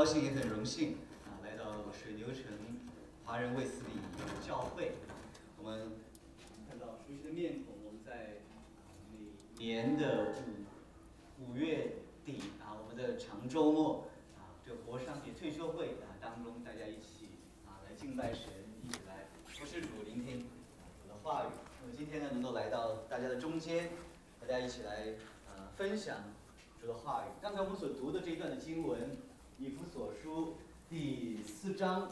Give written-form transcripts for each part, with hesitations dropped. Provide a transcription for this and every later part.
兴也很荣幸来到水牛城华人卫斯理教会。我们看到熟悉的面孔，我们在每年的五月底我们的长周末这个活上帝退休会当中，大家一起来敬拜神，一起来服侍主，聆听主的话语。那么今天呢，能够来到大家的中间，大家一起来分享主的话语。刚才我们所读的这一段的经文，以弗所书第4章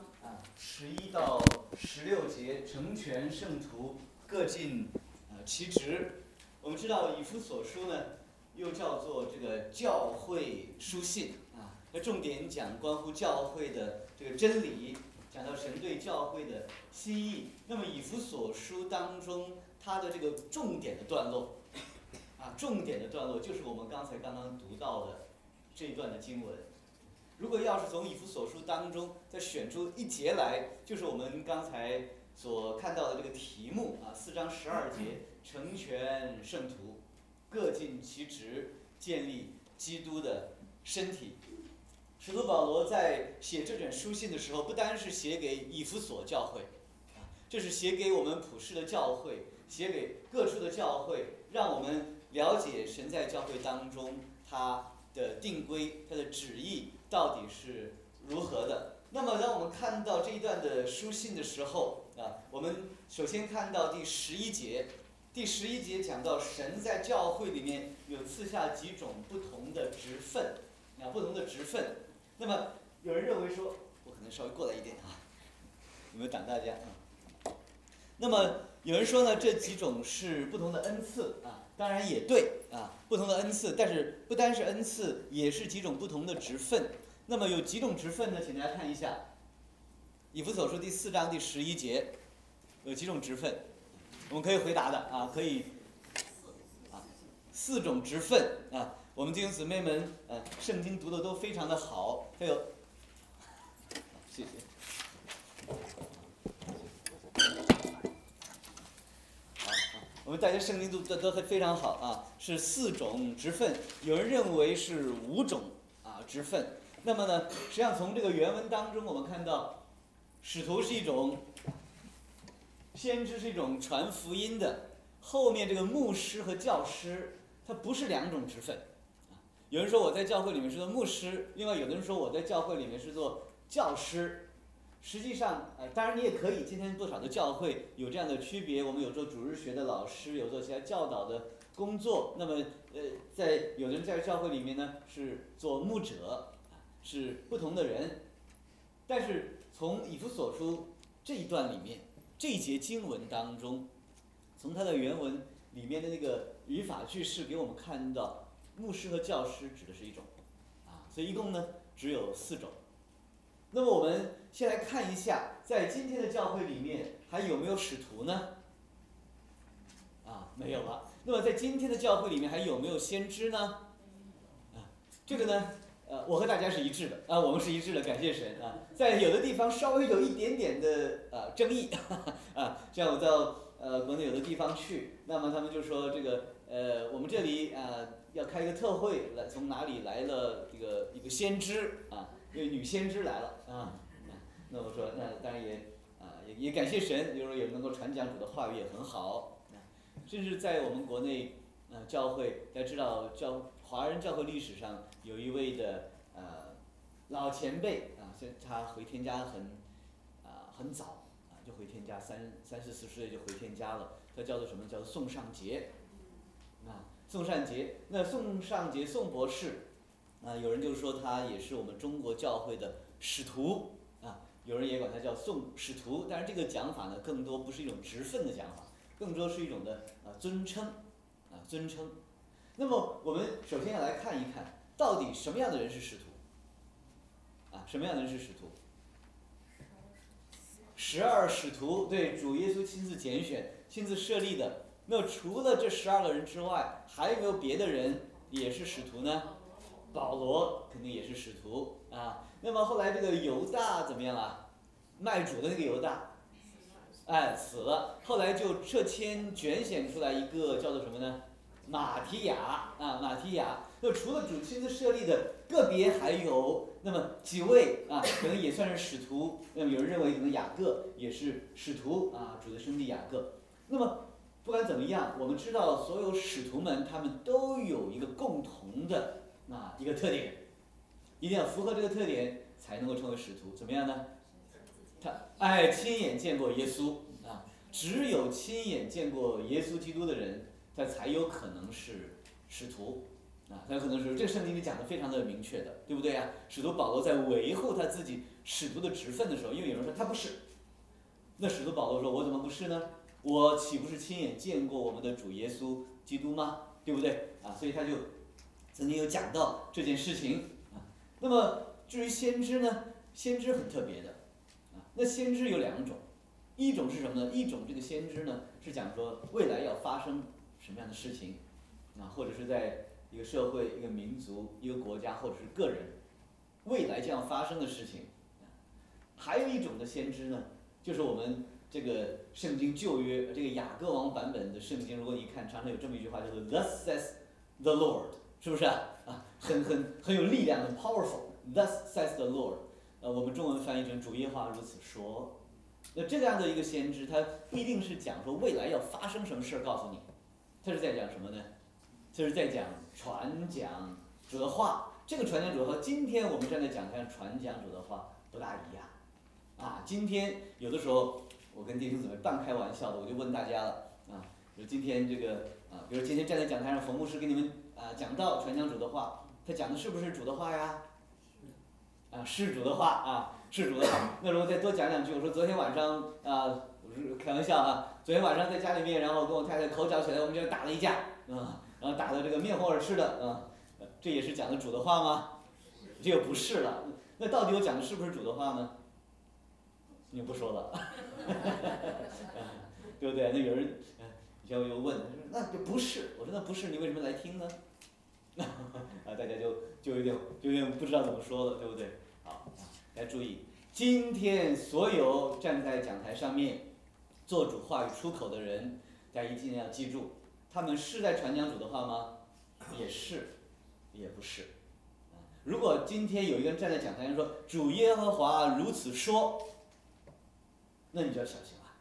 11到16节，成全圣徒，各尽其职。我们知道以弗所书呢，又叫做这个教会书信那重点讲关乎教会的这个真理，讲到神对教会的心意。那么以弗所书当中，它的这个重点的段落就是我们刚刚读到的这一段的经文。如果要是从以弗所书当中再选出一节来，就是我们刚才所看到的这个题目4章12节，成全圣徒，各尽其职，建立基督的身体。使徒保罗在写这卷书信的时候，不单是写给以弗所教会这是写给我们普世的教会，写给各处的教会，让我们了解神在教会当中他的定规，他的旨意到底是如何的。那么当我们看到这一段的书信的时候我们首先看到第11节。第11节讲到神在教会里面有赐下几种不同的职分那么有人认为说，我可能稍微过来一点有没有挡大家那么有人说呢，这几种是不同的恩赐当然也对不同的恩赐，但是不单是恩赐，也是几种不同的职分。那么有几种职分呢？请大家看一下，以弗所书第4章第11节有几种职分，我们可以回答的可以4种职分我们弟兄姊妹们圣经读的都非常的好，还有谢谢。我们大家圣经读的都非常好是4种职分，有人认为是5种职分。那么呢，实际上从这个原文当中，我们看到，使徒是一种，先知是一种传福音的，后面这个牧师和教师，它不是2种职分。有人说我在教会里面是做牧师，另外有的人说我在教会里面是做教师。实际上当然你也可以，今天多少的教会有这样的区别，我们有做主日学的老师，有做其他教导的工作。那么在有的人在教会里面呢是做牧者，是不同的人。但是从以弗所书这一段里面，这一节经文当中，从它的原文里面的那个语法句式给我们看到，牧师和教师指的是一种所以一共呢只有4种。那么我们先来看一下，在今天的教会里面还有没有使徒呢？没有了。那么在今天的教会里面还有没有先知呢？这个呢我和大家是一致的我们是一致的，感谢神在有的地方稍微有一点点的争议像我到国内有的地方去，那么他们就说这个我们这里要开一个特会，从哪里来了一个先知因为女先知来了那我说那当然也感谢神，就是说也能够传讲主的话语也很好甚至在我们国内教会，大家知道华人教会历史上有一位的老前辈他回天家很早就回天家，30、40岁就回天家了。他叫做什么？叫做宋尚节宋尚节。那宋尚节宋博士有人就说他也是我们中国教会的使徒有人也管他叫宋使徒。但是这个讲法呢，更多不是一种职分的讲法，更多是一种的尊称尊称。那么我们首先要来看一看，到底什么样的人是使徒什么样的人是使徒？12使徒，对，主耶稣亲自拣选、亲自设立的。那除了这12个人之外，还有没有别的人也是使徒呢？保罗肯定也是使徒那么后来这个犹大怎么样了？卖主的那个犹大死了，后来就撤迁拣选出来一个叫做什么呢？马提亚马提亚。那除了主亲自设立的，个别还有那么几位啊，可能也算是使徒。那么有人认为可能雅各也是使徒啊，主的兄弟雅各。那么不管怎么样，我们知道所有使徒们他们都有一个共同的一个特点，一定要符合这个特点才能够成为使徒。怎么样呢？他亲眼见过耶稣啊，只有亲眼见过耶稣基督的人，他才有可能是使徒。他有可能是这个圣经里讲的非常的明确的，对不对呀？使徒保罗在维护他自己使徒的职分的时候，因为有人说他不是，那使徒保罗说：“我怎么不是呢？我岂不是亲眼见过我们的主耶稣基督吗？对不对？”所以他就曾经有讲到这件事情。那么至于先知呢？先知很特别的，那先知有两种，一种是什么呢？一种这个先知呢是讲说未来要发生什么样的事情，或者是在一个社会、一个民族、一个国家或者是个人未来将要发生的事情。还有一种的先知呢，就是我们这个圣经旧约这个雅各王版本的圣经，如果你看，常常有这么一句话，叫做 "Thus says the Lord"， 是不是很有力量，很 powerful。"Thus says the Lord"， 我们中文翻译成主耶和华如此说。那这样的一个先知，他不一定是讲说未来要发生什么事儿告诉你，他是在讲什么呢？这是在讲传讲主的话。这个传讲主的话，今天我们站在讲台上传讲主的话不大一样。今天有的时候我跟弟兄姊妹半开玩笑的，我就问大家了比如今天这个比如今天站在讲台上，冯牧师给你们讲道传讲主的话，他讲的是不是主的话呀？是主的话是主的话。那如果再多讲两句，我说昨天晚上我是开玩笑昨天晚上在家里面，然后跟我太太口角起来，我们就打了一架然后打得这个面红耳赤的这也是讲的主的话吗？这个不是了。那到底我讲的是不是主的话呢？你不说了对不对？那有人以前我又问，那就不是。我说那不是，你为什么来听呢？大家就有点不知道怎么说了，对不对？好，来注意，今天所有站在讲台上面做主话语出口的人，大家一定要记住，他们是在传讲主的话吗？也是，也不是。如果今天有一个人站在讲台上说主耶和华如此说，那你就要小心了。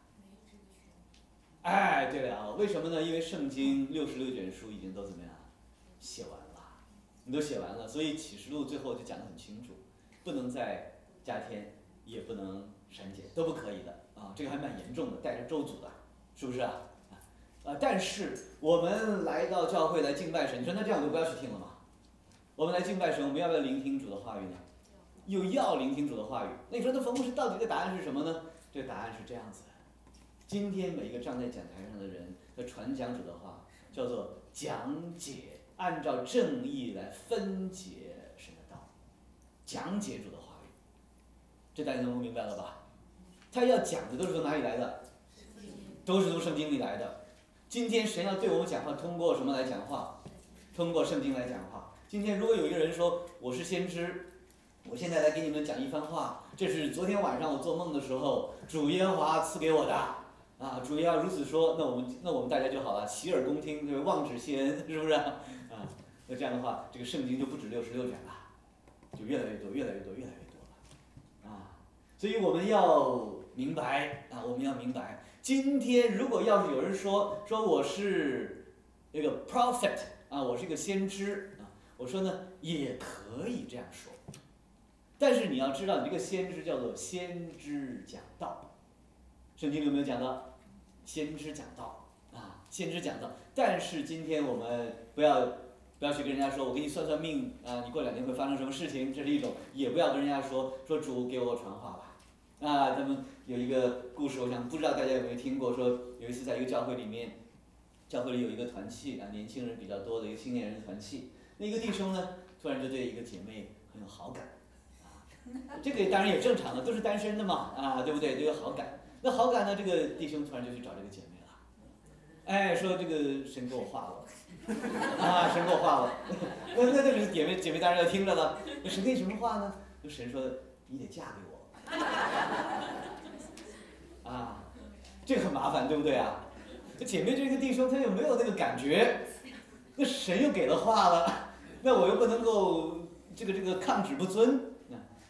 对了为什么呢？因为圣经66卷书已经都怎么样写完了，你都写完了，所以启示录最后就讲得很清楚，不能再加添，也不能删减，都不可以的这个还蛮严重的，带着咒诅的，是不是但是我们来到教会来敬拜神，你说那这样我就不要去听了吗？我们来敬拜神，我们要不要聆听主的话语呢？又要聆听主的话语。那你说那冯牧师到底的答案是什么呢？这个答案是这样子的：今天每一个站在讲台上的人的传讲主的话，叫做讲解，按照正义来分解神的道，讲解主的话语。这大家能够明白了吧？他要讲的都是从哪里来的？都是从圣经里来的。今天神要对我们讲话，通过什么来讲话？通过圣经来讲话。今天如果有一个人说我是先知，我现在来给你们讲一番话，这是昨天晚上我做梦的时候主耶和华赐给我的主耶和华如此说，那我们大家就好了，洗耳恭听，望指谢恩，是不是那这样的话，这个圣经就不止66卷了，就越来越多，越来越多，越来越多了所以我们要明白我们要明白，今天如果要是有人说我是那个 prophet我是一个先知我说呢也可以这样说，但是你要知道，你这个先知叫做先知讲道。圣经里有没有讲到先知讲道先知讲道？但是今天我们不要去跟人家说我给你算算命你过2年会发生什么事情，这是一种；也不要跟人家说主给我传话吧咱们有一个故事，我想不知道大家有没有听过，说有一次在一个教会里面，教会里有一个团契年轻人比较多的一个青年人的团契，那一个弟兄呢突然就对一个姐妹很有好感这个当然也正常的，都是单身的嘛对不对？都有好感。那好感呢，这个弟兄突然就去找这个姐妹了说这个神给我画了神给我画了那这个姐妹当然要听着了，神给什么画呢？就神说你得嫁给我这个很麻烦，对不对这姐妹这个弟兄他又没有那个感觉，那神又给了话了，那我又不能够这个抗旨不遵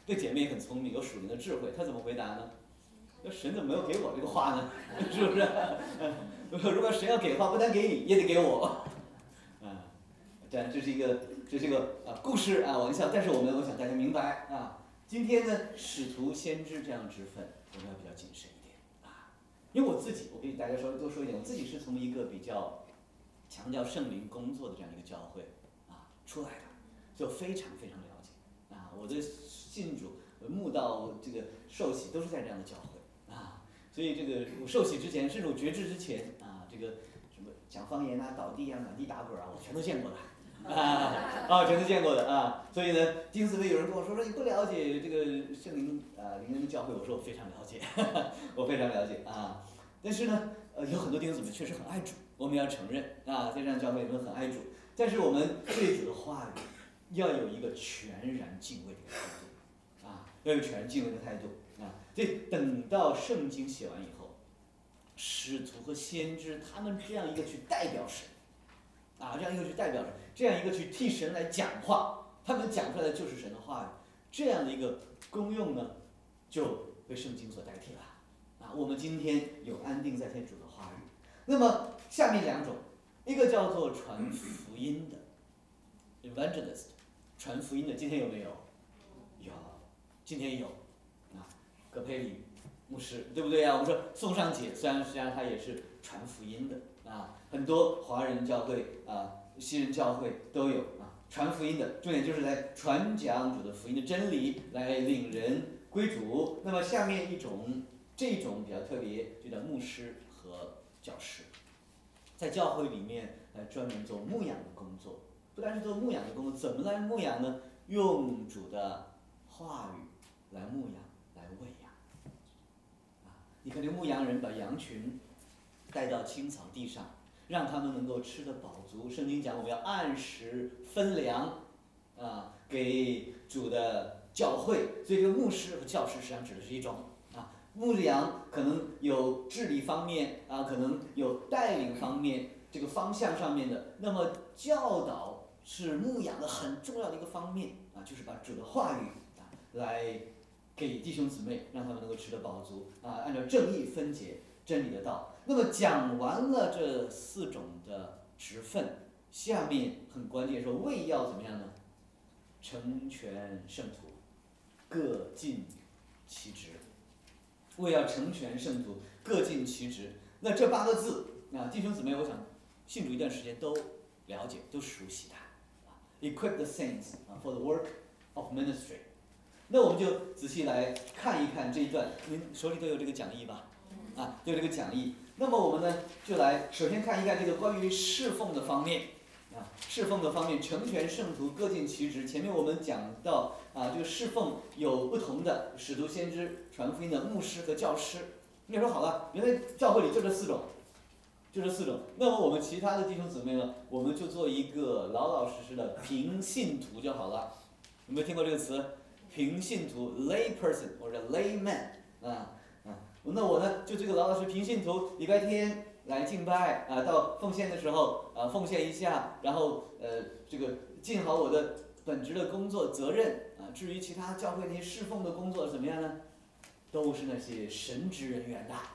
这姐妹也很聪明，有属灵的智慧，她怎么回答呢？那神怎么没有给我这个话呢？是不是？如果神要给话，不但给你，也得给我。这是一个故事啊，玩笑。但是我想大家明白啊，今天呢，使徒先知这样职分，我们要比较谨慎一点啊。因为我给大家稍微多说一点，我自己是从一个比较强调圣灵工作的这样一个教会出来的，所以我非常非常了解啊。我的信主、慕道、这个受洗都是在这样的教会啊。所以这个我受洗之前，甚至我觉知之前啊，这个什么讲方言倒地满地打滚我全都见过的。全都见过的啊，所以呢，金丝薇有人跟我说你不了解这个圣灵灵恩的教会，我说我非常了解，我非常了解啊。但是呢，有很多弟兄姊妹确实很爱主，我们要承认啊，在这样教会里面很爱主，但是我们对主的话语要有一个全然敬畏的态度啊，要有全然敬畏的态度啊。这等到圣经写完以后，使徒和先知他们这样一个去代表神。这样一个去代表着，这样一个去替神来讲话，他们讲出来的就是神的话语，这样的一个功用呢，就被圣经所代替了。我们今天有安定在天主的话语。那么下面两种，一个叫做传福音的 evangelist， 传福音的，今天有没有？有，今天有。葛培理牧师，对不对啊？我们说宋尚姐，虽然他也是传福音的。很多华人教会西人教会都有传福音的，重点就是来传讲主的福音的真理，来领人归主。那么下面这种比较特别，就叫牧师和教师，在教会里面来专门做牧养的工作。不单是做牧养的工作，怎么来牧养呢？用主的话语来牧养，来喂养。你看这个牧羊人把羊群带到青草地上，让他们能够吃得饱足。圣经讲我们要按时分粮，给主的教会。所以这个牧师和教师实际上指的是一种牧羊，可能有治理方面可能有带领方面这个方向上面的。那么教导是牧养的很重要的一个方面就是把主的话语来给弟兄姊妹，让他们能够吃得饱足按照正义分解真理的道。那么讲完了这4种的职分，下面很关键说为要怎么样呢？成全圣徒，各尽其职。为要成全圣徒，各尽其职。那这8个字弟兄姊妹，我想信主一段时间都了解，都熟悉它。Equip the saints for the work of ministry。那我们就仔细来看一看这一段，您手里都有这个讲义吧？都有这个讲义。那么我们呢，就来首先看一看这个关于侍奉的方面侍奉的方面，成全圣徒，各尽其职。前面我们讲到这个侍奉有不同的使徒、先知、传福音的牧师和教师。你说好了，原来教会里就这4种，那么我们其他的弟兄姊妹呢，我们就做一个老老实实的平信徒就好了。有没有听过这个词？平信徒 lay person 或者 layman 那我呢就这个老老实平信徒，礼拜天来敬拜到奉献的时候奉献一下，然后这个尽好我的本职的工作责任至于其他教会那些侍奉的工作怎么样呢？都是那些神职人员的，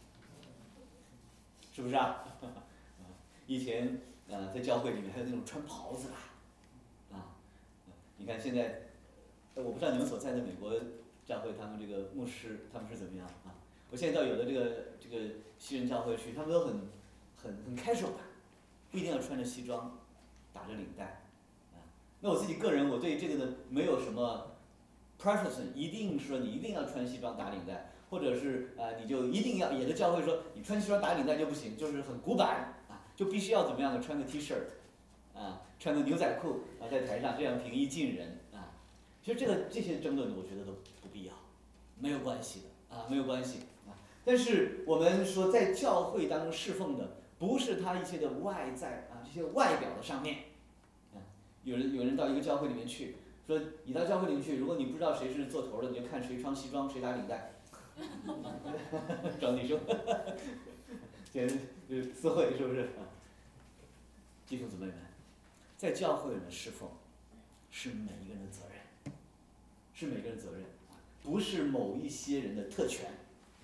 是不是以前在教会里面还有那种穿袍子的你看现在我不知道你们所在的美国教会，他们这个牧师他们是怎么样我现在到有的这个西人教会去，他们都很 casual 的，不一定要穿着西装，打着领带那我自己个人，我对这个呢没有什么 preference， 一定说你一定要穿西装打领带，或者是你就一定要，有的教会说你穿西装打领带就不行，就是很古板就必须要怎么样的穿个 T 恤穿个牛仔裤在台上这样平易近人其实这些争论我觉得都不必要，没有关系的没有关系但是我们说在教会当中侍奉的，不是他一些的外在这些外表的上面有人到一个教会里面去，说你到教会里面去，如果你不知道谁是做头的，你就看谁穿西装谁打领带找你说简直就是私会，是不是弟兄姊妹们，在教会里面侍奉是每一个人的责任是每个人责任，不是某一些人的特权。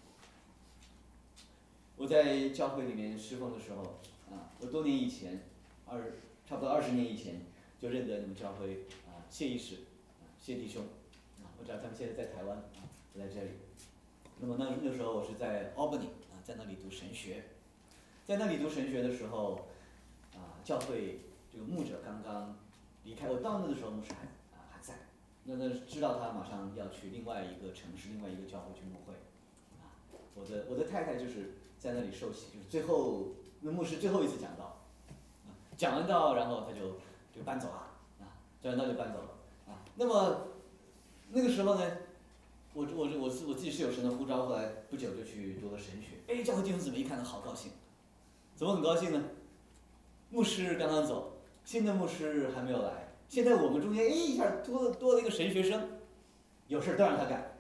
我在教会里面侍奉的时候，我多年以前，差不多20年以前就认得你们教会谢医师，谢弟兄，我知道他们现在在台湾，不在这里。那么那时候我是在 Albany 在那里读神学，在那里读神学的时候，教会这个牧者刚刚离开，我到那的时候牧师还在，那知道他马上要去另外一个城市、另外一个教会去牧会，我的太太就是在那里受洗，就是最后那牧师最后一次讲道，讲完道然后他就搬走了，讲完道就搬走了，那么那个时候呢，我自己是有神的呼召，后来不久就去读了神学，教会弟兄姊妹一看好高兴，怎么很高兴呢？牧师刚刚走，新的牧师还没有来，现在我们中间一下多了一个神学生，有事都让他干，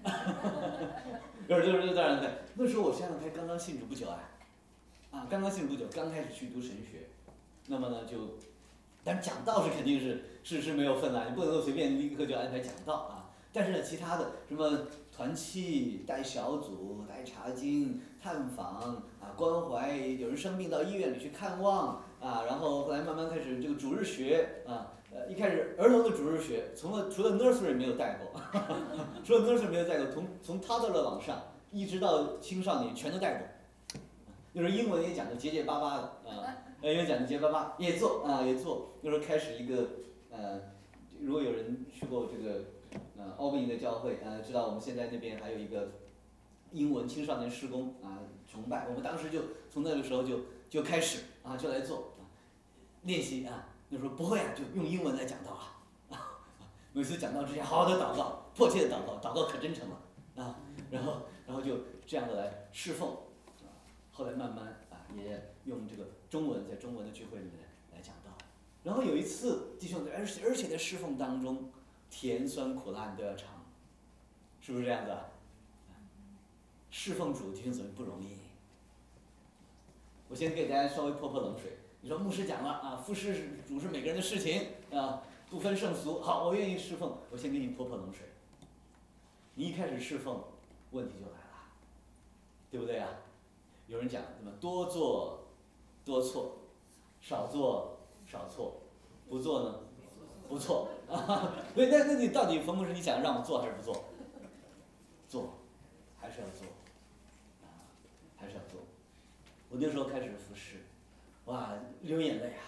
有事都让他干。那时候我想想才刚刚信主不久刚刚信主不久，刚开始去读神学，那么呢但讲道是肯定是没有分了，你不能够随便立刻就安排讲道但是呢，其他的什么团契、带小组、带查经、探访关怀，有人生病到医院里去看望然后后来慢慢开始这个主日学一开始儿童的主日学，除了 nursery 没有带过，除了 nursery 没有带过，从 toddler 往上一直到青少年全都带过。那时候英文也讲得结结巴巴的英文讲得结结巴巴，也做。那时候开始一个如果有人去过这个Albany 的教会知道我们现在那边还有一个英文青少年事工崇拜，我们当时就从那个时候就开始就来做练习那时候不会就用英文来讲道每次讲道之前好好的祷告，迫切的祷告可真诚了然后就这样的来侍奉后来慢慢也用这个中文在中文的聚会里面来讲道，然后有一次弟兄而且在侍奉当中甜酸苦辣你都要尝，是不是这样子侍奉主弟兄姊妹不容易。我先给大家稍微泼冷水，你说牧师讲了服侍主是每个人的事情不分圣俗，好，我愿意侍奉，我先给你泼冷水。你一开始侍奉，问题就来了，对不对有人讲什么多做多错，少做少错，不做呢不错对，那你到底冯牧师你想让我做还是不做？做，还是要做还是要做。我那时候开始服侍，哇，流眼泪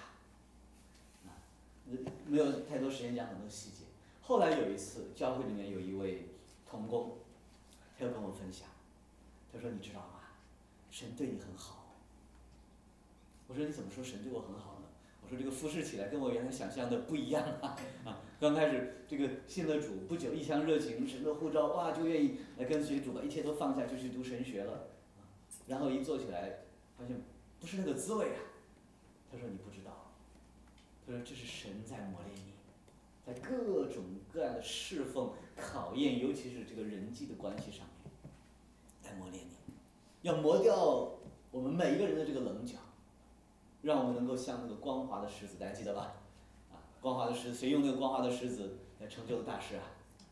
没有太多时间讲很多细节。后来有一次，教会里面有一位同工，他又跟我分享，他说：“你知道吗？神对你很好。”我说：“你怎么说神对我很好呢？”我说：“这个服侍起来跟我原来想象的不一样刚开始这个信了主不久，一腔热情，神的呼召，哇，就愿意来跟随主，把一切都放下，就去读神学了。然后一做起来，发现不是那个滋味他说：“你不知道。”他说：“这是神在磨练你，在各种各样的侍奉、考验，尤其是这个人际的关系上面，在磨练你，要磨掉我们每一个人的这个棱角，让我们能够像那个光滑的石子，大家记得吧？光滑的石子，谁用那个光滑的石子来成就了大事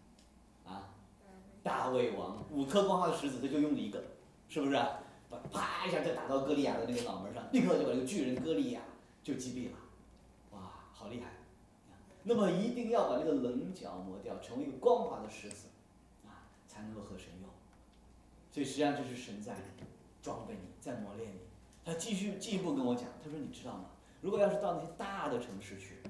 大卫王5颗光滑的石子，他就用了一个，是不是啪一下就打到歌利亚的那个脑门上，立刻就把这个巨人歌利亚就击毙了。哇，好厉害！那么一定要把这个棱角磨掉，成为一个光滑的石子才能够合神用。所以实际上这是神在装备你，在磨练你。他进一步跟我讲，他说：“你知道吗？如果要是到那些大的城市去，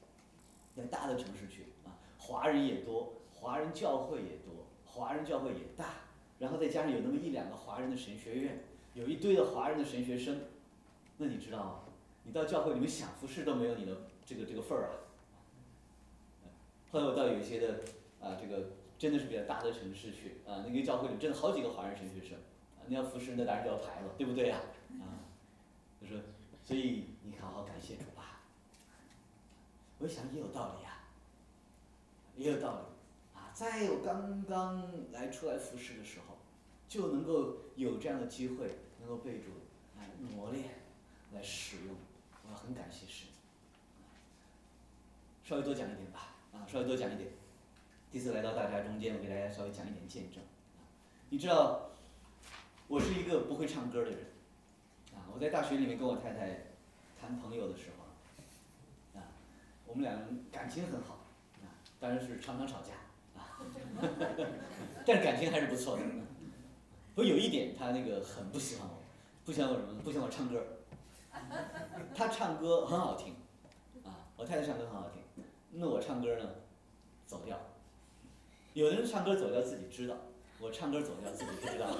华人也多，华人教会也多，华人教会也大，然后再加上有那么1、2个华人的神学院，有一堆的华人的神学生，那你知道吗？你到教会里面想服侍都没有你的这个份儿后来我到有一些的这个真的是比较大的城市去那个教会里真的好几个华人神学生你要服侍那当然就要排了，对不对就说所以你好好感谢主吧。我一想也有道理也有道理在我刚刚出来服侍的时候，就能够有这样的机会，能够被主磨练，来使用，我很感谢神。稍微多讲一点吧稍微多讲一点。 第一次来到大家中间，我给大家稍微讲一点见证。你知道，我是一个不会唱歌的人，我在大学里面跟我太太谈朋友的时候，我们两人感情很好，当然是常常吵架，但是感情还是不错的。不过有一点，他那个很不喜欢我，不喜欢我什么？不喜欢我唱歌。他唱歌很好听，我太太唱歌很好听，那我唱歌呢，走调。有的人唱歌走调自己知道，我唱歌走调自己不知道。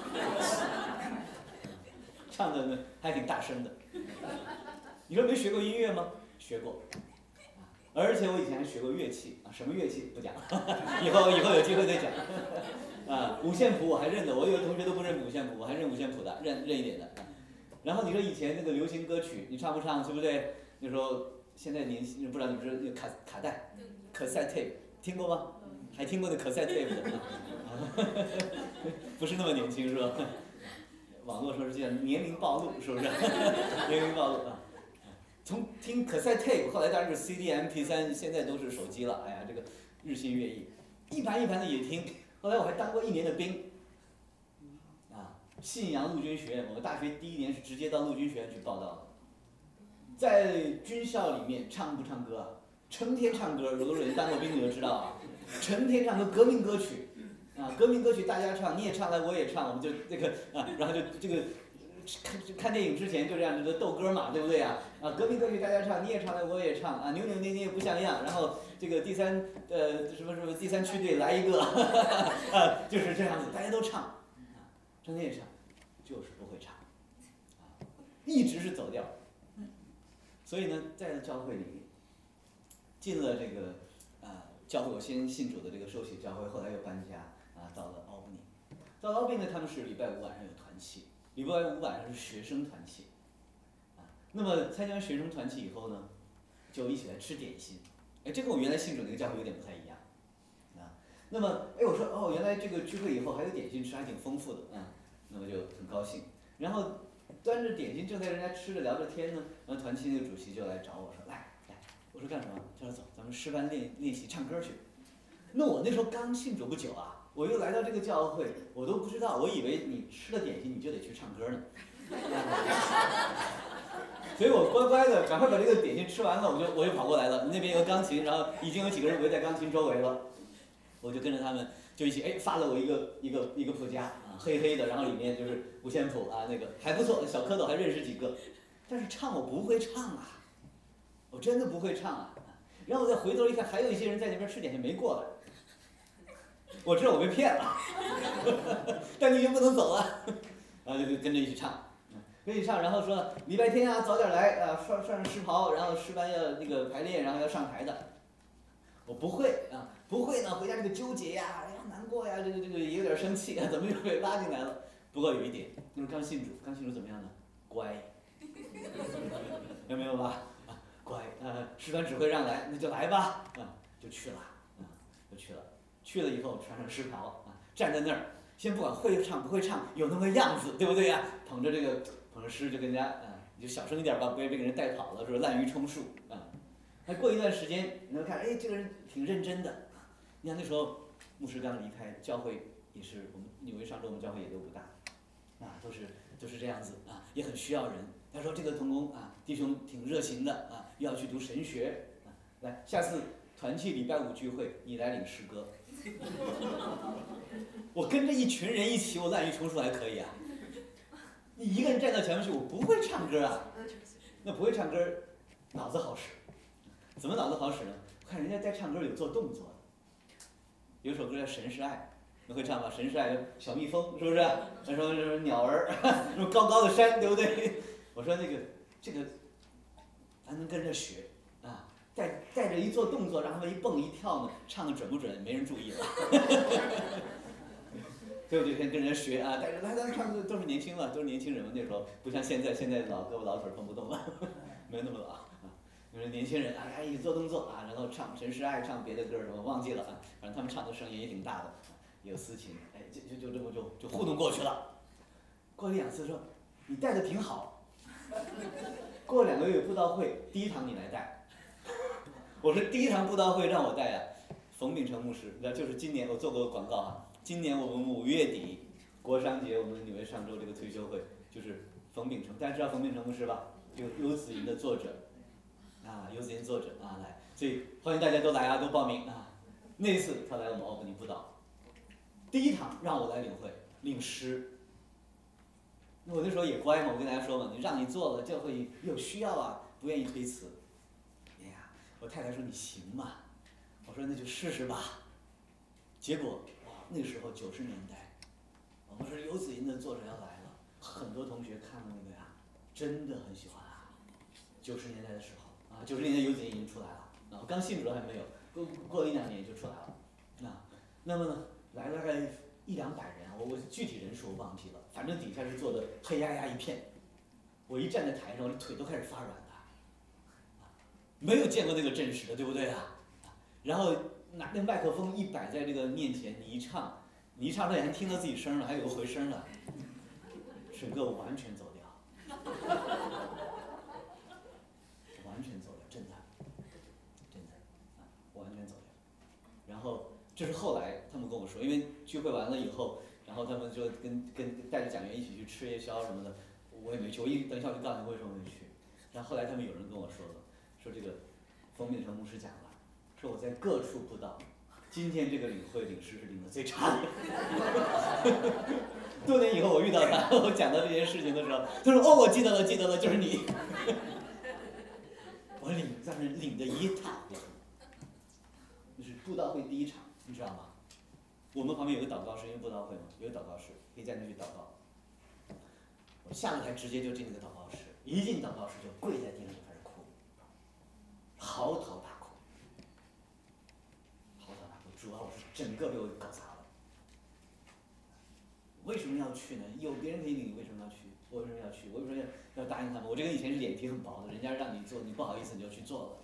唱的呢还挺大声的。你说没学过音乐吗？学过，而且我以前还学过乐器什么乐器不讲，以后有机会再讲。五线谱我还认得，我有的同学都不认五线谱，我还认五线谱的，认一点的。然后你说以前那个流行歌曲，你唱不唱，对不对？那时候现在年轻人不知道你们知道那个卡带，cassette tape 听过吗？还听过那 cassette tape 的？不是那么年轻是吧？网络说是这样，年龄暴露是不是？年龄暴露啊！从听 cassette tape， 后来当然是 CD、MP3， 现在都是手机了。哎呀，这个日新月异，一盘一盘的也听。后来我还当过1年的兵。信阳陆军学院，我大学第1年是直接到陆军学院去报到的。在军校里面唱不唱歌啊？成天唱歌，如果有人当过兵你就知道啊，成天唱歌，革命歌曲，革命歌曲大家唱，你也唱来我也唱，我们就这个然后就这个看电影之前就这样就逗歌嘛，对不对啊？革命歌曲大家唱，你也唱来我也唱，扭扭捏捏不像样，然后这个第三区队来一个，就是这样子，大家都唱，成天也唱。就是不会唱，一直是走调。所以呢，在教会里进了这个教会，我先信主的这个受洗教会，后来又搬家到了奥布尼。到了奥布尼呢，他们是礼拜5晚上有团契，礼拜5晚上是学生团契。那么参加学生团契以后呢，就一起来吃点心。这跟我原来信主那个教会有点不太一样。那么我说原来这个聚会以后还有点心吃，还挺丰富的那么就很高兴，然后端着点心正在人家吃着聊着天呢，然后团契那个主席就来找我说来，我说干什么？他说走，咱们诗班练习唱歌去。那我那时候刚信主不久我又来到这个教会，我都不知道，我以为你吃了点心你就得去唱歌呢，所以我乖乖的赶快把这个点心吃完了，我就跑过来了。那边有个钢琴，然后已经有几个人围在钢琴周围了，我就跟着他们就一起发了我一个谱夹。黑黑的，然后里面就是五线谱那个还不错，小蝌蚪还认识几个，但是唱我不会唱我真的不会唱然后我再回头一看，还有一些人在那边吃点心没过来，我知道我被骗了，但你已经不能走了，然后就跟着一起唱，然后说礼拜天早点来穿上诗袍，然后诗班要那个排练，然后要上台的，我不会不会呢，回家这个纠结呀，难过呀，这个也有点生气怎么又被拉进来了？不过有一点，那时候刚信主怎么样呢？乖，有没有吧？乖，诗班指挥让来，那就来吧，就去了，去了以后穿上诗袍站在那儿，先不管会唱不会唱，有那个样子，对不对呀？捧着诗就跟人家你就小声一点吧，不要被人带跑了，是吧？滥竽充数还过一段时间，你能看，这个人挺认真的。你看那时候，牧师刚离开教会，也是我们纽约上州，我们教会也都不大，都是这样子也很需要人。他说这个同工弟兄挺热情的又要去读神学来，下次团契礼拜5聚会，你来领诗歌。我跟着一群人一起，我滥竽充数还可以你一个人站到前面去，我不会唱歌那不会唱歌，脑子好使。怎么脑子好使呢？我看人家在唱歌有做动作的，有首歌叫《神是爱》，你会唱吗？神是爱，小蜜蜂是不是？他说鸟儿，什么高高的山，对不对？我说这个，咱能跟着学带着一做动作，让他们一蹦一跳呢，唱的准不准？没人注意了。所以我就跟人家学带着来唱的都是年轻了，都是年轻人嘛，那时候不像现在老胳膊老腿蹦不动了，没那么老。就是年轻人一做动作然后唱《神是爱》，唱别的歌什么忘记了反正他们唱的声音也挺大的，有私情，就这么就互动过去了。过了1、2次说你带的挺好，过2个月布道会第1堂你来带，我说第1堂布道会让我带冯秉成牧师，那就是今年我做过广告啊，今年我们5月底国商节，我们纽约上周这个退休会就是冯秉成，大家知道冯秉成牧师吧？这个游子吟的作者，游子吟作者来，所以欢迎大家都来都报名啊。那一次他来我们奥布尼布道，第一堂让我来领会领诗。我那时候也乖嘛，我跟大家说嘛，你让你做了，教会有需要啊，不愿意推辞。哎呀，我太太说你行吗？我说那就试试吧。结果哇，那时候90年代，我们说游子吟的作者要来了，很多同学看了那个呀，真的很喜欢啊。90年代的时候90年代游子吟已经出来了，我刚信主还没有，过了1-2年就出来了。那么呢，来了大概100-200人，我具体人数我忘记了，反正底下是坐的黑压压一片。我一站在台上，我的腿都开始发软了。没有见过那个阵势的，对不对啊？然后拿那麦克风一摆在这个面前，你一唱出来还听到自己声了，还有个回声了，整个完全走掉，完全走掉，真的，完全走掉。然后这是后来他们跟我说，因为聚会完了以后，然后他们就跟带着讲员一起去吃夜宵什么的，我也没去，我等一下我就告诉你为什么没去。然后后来他们有人跟我说了，说这个冯秉成牧师讲了，说我在各处布道，今天这个领会领诗是领的最差的。多年以后我遇到他，我讲到这件事情的时候，他说：“哦，我记得了，就是你。”我在那领的一塌糊涂。就是布道会第一场，你知道吗？我们旁边有个祷告室，因为布道会嘛，有个祷告室，可以在那去祷告。我下了台直接就进那个祷告室，一进祷告室就跪在地上就开始哭，嚎啕大哭，主要是整个被我搞砸了。为什么要去呢？有别人可以领，为什么要去？我为什么要去？我为什么要答应他们？我这个以前是脸皮很薄的，人家让你做，你不好意思你就去做了。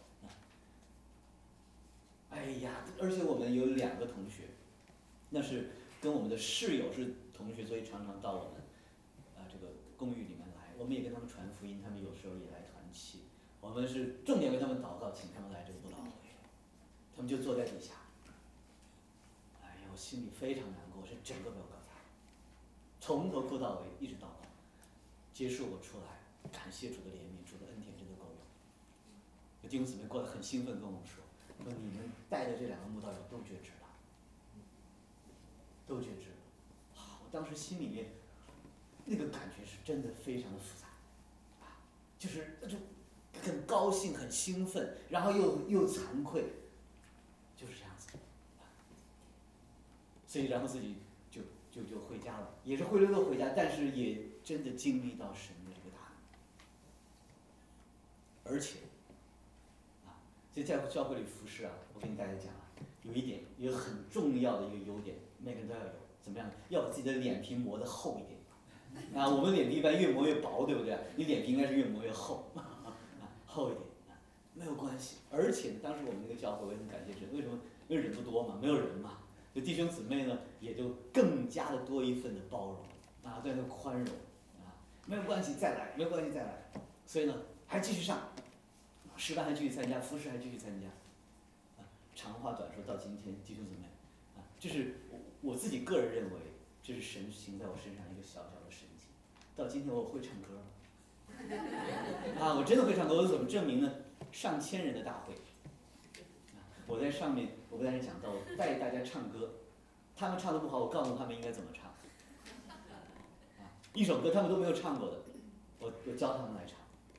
哎呀，而且我们有2个同学，那是跟我们的室友是同学，所以常常到我们这个公寓里面来，我们也跟他们传福音，他们有时候也来团契。我们是重点为他们祷告，请他们来这个布道会，他们就坐在底下。哎呀，我心里非常难过，是整个被我搞砸，从头哭到尾，一直祷告。结束我出来，感谢主的怜悯，主的恩典真的够用。有弟兄姊妹过得很兴奋，跟我们说你们带的这2个慕道友都觉知了，都觉知了。我当时心里面那个感觉是真的非常的复杂，就是那种很高兴、很兴奋，然后又惭愧，就是这样子。所以然后自己就回家了，也是灰溜溜回家，但是也真的经历到神的这个大能，而且。在教会里服侍我跟大家讲有一点，一个很重要的一个优点，每个人都要有，怎么样？要把自己的脸皮磨得厚一点。我们脸皮一般越磨越薄，对不对？你脸皮应该是越磨越厚，厚一点，没有关系。而且当时我们那个教会，我也很感谢神，为什么？因为人不多嘛，没有人嘛，就弟兄姊妹呢也就更加的多一份的包容对那个宽容没有关系，再来，没有关系，再来。所以呢，还继续上。诗班还继续参加，服饰还继续参加，长话短说，到今天，弟兄姊妹，这是我自己个人认为，这是神行在我身上一个小小的神迹。到今天我会唱歌了，我真的会唱歌，我怎么证明呢？上千人的大会，我在上面，我跟大家讲到，我带大家唱歌，他们唱得不好，我告诉他们应该怎么唱，一首歌他们都没有唱过的，我教他们来唱。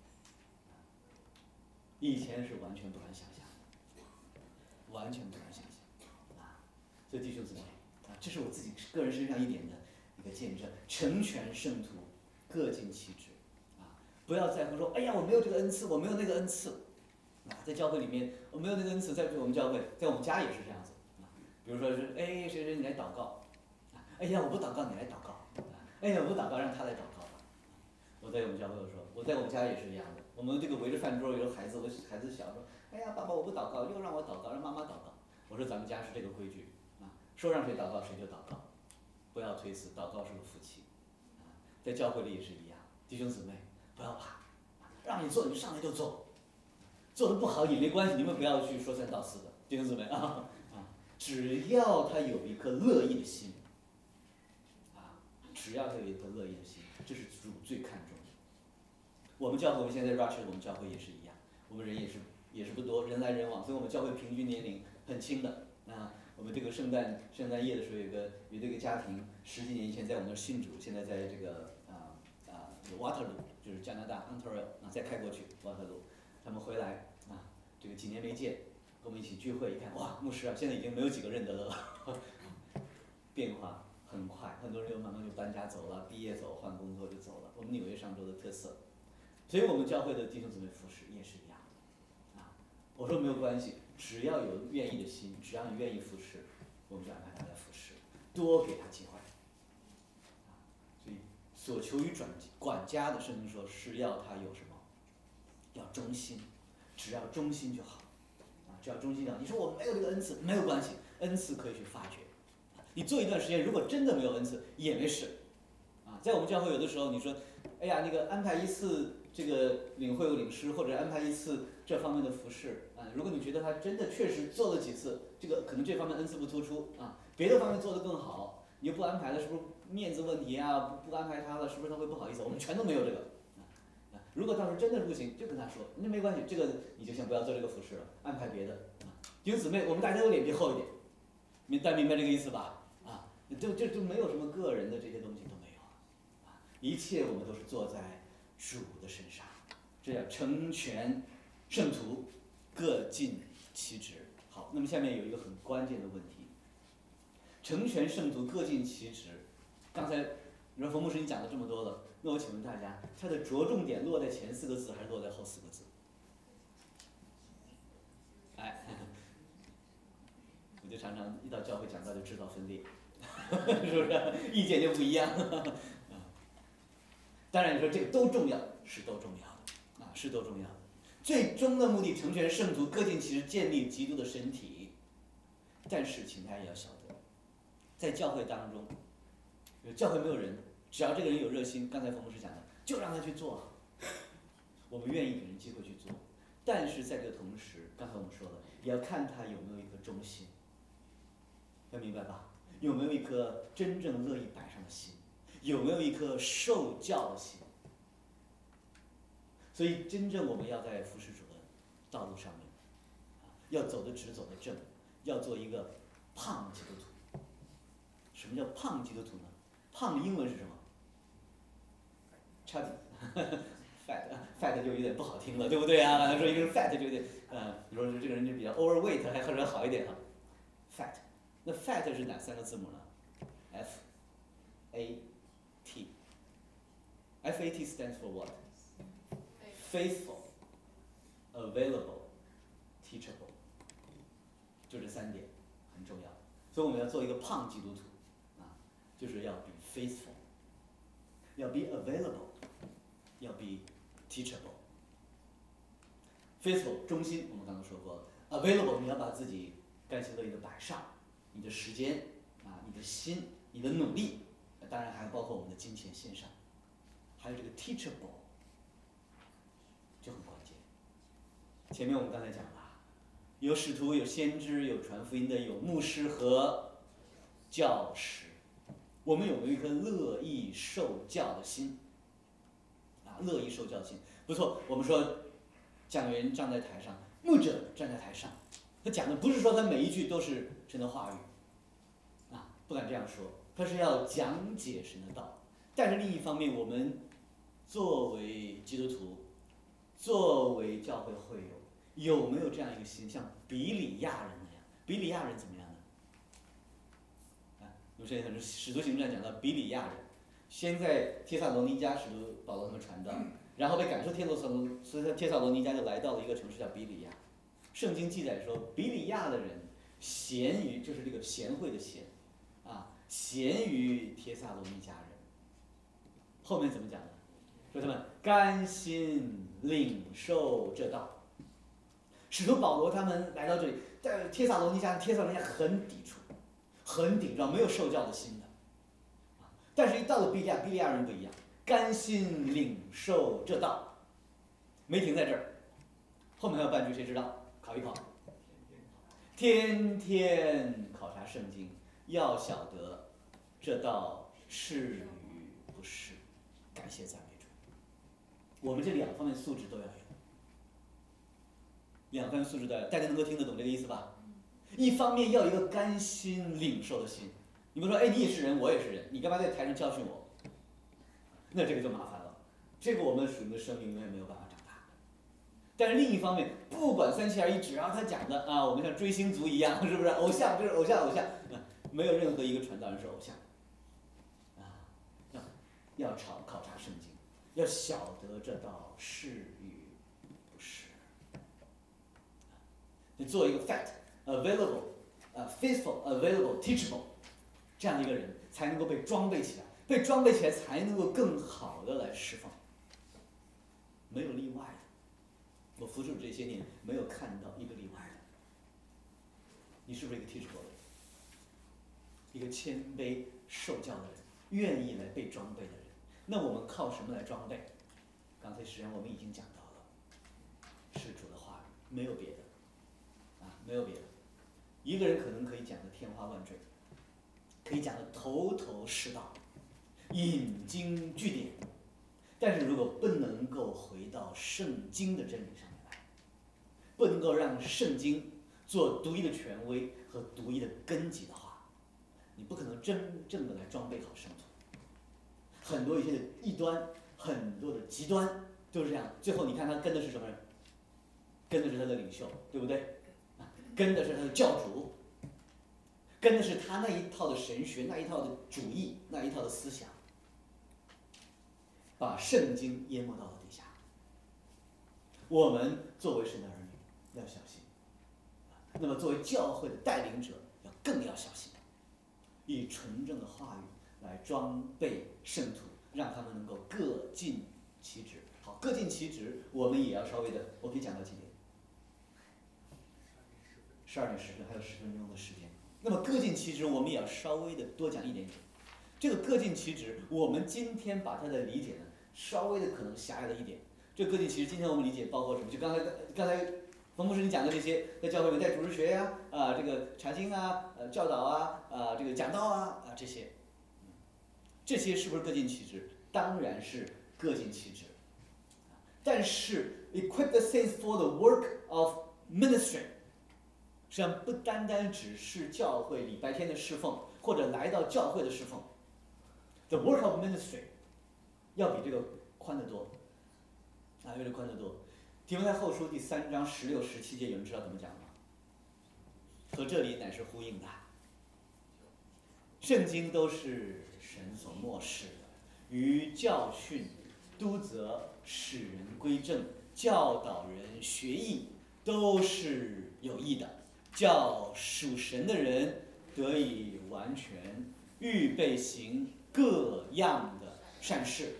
以前是完全不敢想象的，完全不敢想象所以弟兄姊妹这是我自己个人身上一点的一个见证。成全圣徒，各尽其职不要在乎说，哎呀，我没有这个恩赐，我没有那个恩赐在教会里面，我没有那个恩赐，在我们教会，在我们家也是这样子比如说是，谁谁你来祷告哎呀，我不祷告，你来祷告哎呀，我不祷告，让他来祷告吧。我在我们教会说，我在我们家也是一样的。我们这个围着饭桌，有孩子，孩子小说，哎呀，爸爸我不祷告，又让我祷告，让妈妈祷告。我说咱们家是这个规矩说让谁祷告谁就祷告，不要推辞，祷告是个福气在教会里也是一样，弟兄姊妹不要怕，让你做你上来就做，做得不好也没关系，你们不要去说三道四的，弟兄姊妹只要他有一颗乐意的心，只要他有一颗乐意的心，这是主最看重的。我们教会，我们现在在 Rochester， 我们教会也是一样，我们人也是不多，人来人往，所以我们教会平均年龄很轻的。我们这个圣诞夜的时候，有这个家庭10几年前在我们那儿信主，现在在这个Waterloo， 就是加拿大 Ontario 再开过去 Waterloo， 他们回来这个几年没见，跟我们一起聚会，一看哇，牧师现在已经没有几个认得的了，变化很快，很多人慢慢就搬家走了，毕业走，换工作就走了。我们纽约上州的特色，所以我们教会的弟兄姊妹服侍也是一样我说没有关系，只要有愿意的心，只要你愿意服侍，我们就安排他来服侍，多给他机会。所以所求于管家的，圣经说是要他有什么？要忠心，只要忠心就好。只要忠心就好。你说我没有这个恩赐，没有关系，恩赐可以去发掘。你做一段时间，如果真的没有恩赐也没事。在我们教会有的时候，你说，哎呀，那个安排一次这个领会领诗，或者安排一次这方面的服饰如果你觉得他真的确实做了几次，这个可能这方面恩赐不突出别的方面做得更好，你又不安排了，是不是面子问题不安排他了，是不是他会不好意思？我们全都没有这个如果到时候真的是不行，就跟他说，那没关系，这个你就先不要做这个服饰了，安排别的弟兄姊妹，我们大家都脸皮厚一点，明白这个意思吧？就没有什么个人的这些东西都没有一切我们都是坐在主的身上，这样成全圣徒，各尽其职。好，那么下面有一个很关键的问题，成全圣徒，各尽其职。刚才你说冯牧师你讲了这么多了，那我请问大家，它的着重点落在前4个字还是落在后4个字？我就常常一到教会讲到就知道分裂，是不是？意见就不一样。当然你说这个都重要，是都重要的是都重要的。最终的目的，成全圣徒，各尽其职，建立基督的身体。但是请大家也要晓得，在教会当中，教会没有人，只要这个人有热心，刚才冯牧师讲的，就让他去做。我们愿意给人机会去做，但是在这个同时，刚才我们说了，也要看他有没有一颗忠心，要明白吧？有没有一颗真正乐意摆上的心？有没有一颗受教的心？所以真正我们要在服侍主的道路上面，要走得直，走得正，要做一个胖基督徒。什么叫胖基督徒呢？胖的英文是什么 ？chubby，fat 就有点不好听了，对不对啊？说一个人 fat 就有点比如说这个人就比较 overweight 还或者好一点fat， 那 fat 是哪3个字母呢 ？F-A-T。F-A-T stands for what? Faithful, available, teachable， 就这3点很重要。所以我们要做一个胖基督徒就是要 be faithful， 要 be available， 要 be teachable。faithful 忠心，我们刚刚说过了。available 你要把自己甘心乐意的摆上，你的时间你的心，你的努力，当然还包括我们的金钱献上，还有这个 teachable。就很关键。前面我们刚才讲了，有使徒，有先知，有传福音的，有牧师和教师。我们有没有一颗乐意受教的心？乐意受教的心，不错。我们说，讲员站在台上，牧者站在台上，他讲的不是说他每一句都是神的话语，不敢这样说，他是要讲解神的道。但是另一方面，我们作为基督徒，作为教会会友，有没有这样一个心，像比利亚人那样？比利亚人怎么样呢？有些很使徒行传讲到比利亚人，先在帖撒罗尼迦使徒保罗他们传道，然后被赶出帖撒罗尼迦，就来到了一个城市叫比利亚。圣经记载说，比利亚的人贤于，就是这个贤惠的贤，贤于帖撒罗尼迦人。后面怎么讲呢？说他们甘心领受这道。使徒保罗他们来到这里，在帖撒罗尼迦很抵触，很顶撞，没有受教的心的。但是一到了比利亚，比利亚人不一样，甘心领受这道。没停在这儿，后面还有半句，谁知道？考一考。 天天考察圣经，要晓得这道是与不是。感谢赞美主，我们这两方面素质都要有，两方面素质都要有，大家能够听得懂这个意思吧？一方面要有一个甘心领受的心，你们说，哎，你也是人，我也是人，你干嘛在台上教训我？那这个就麻烦了，这个我们属灵的生命永远没有办法长大。但是另一方面，不管3七21，只要他讲的啊，我们像追星族一样，是不是？偶像就是偶像，没有任何一个传道人是偶像，啊，要考察圣经，要晓得这道是与不是。你做一个 faithful、available、teachable 这样的一个人，才能够被装备起来，被装备起来才能够更好的来释放，没有例外的。我服侍这些年，没有看到一个例外的。你是不是一个 teachable 的人？一个谦卑受教的人，愿意来被装备的人？那我们靠什么来装备？刚才实际上我们已经讲到了，是主的话语，没有别的。没有别的，一个人可能可以讲得天花乱坠，可以讲得头头是道，引经据典，但是如果不能够回到圣经的真理上面来，不能够让圣经做独一的权威和独一的根基的话，你不可能真正的来装备好圣徒。很多一些的异端，很多的极端都是这样，最后你看他跟的是什么人？跟的是他的领袖，对不对？跟的是他的教主，跟的是他那一套的神学，那一套的主义，那一套的思想，把圣经淹没到了底下。我们作为神的儿女要小心，那么作为教会的带领者更要小心，以纯正的话语来装备圣徒，让他们能够各尽其职。好，各尽其职，我们也要稍微的，我可以讲到几点？12点10分，还有10分钟的时间。那么各尽其职，我们也要稍微的多讲一点点。这个各尽其职，我们今天把它的理解呢，稍微的可能狭隘了一点。这个各尽其职，今天我们理解包括什么？就刚才冯牧师你讲的这些，在教会里带主日学呀，这个查经啊，教导啊，这个讲道啊，这些，这些是不是各尽其职？当然是各尽其职。但是 equip the saints for the work of ministry。实际上不单单只是教会礼拜天的侍奉，或者来到教会的侍奉 ，the work of ministry 要比这个宽得多，比这宽得多。提摩太后书第3章16、17节，有人知道怎么讲吗？和这里乃是呼应的。圣经都是神所默示的，于教训、督责、使人归正、教导人学义，都是有益的。叫属神的人得以完全，预备行各样的善事。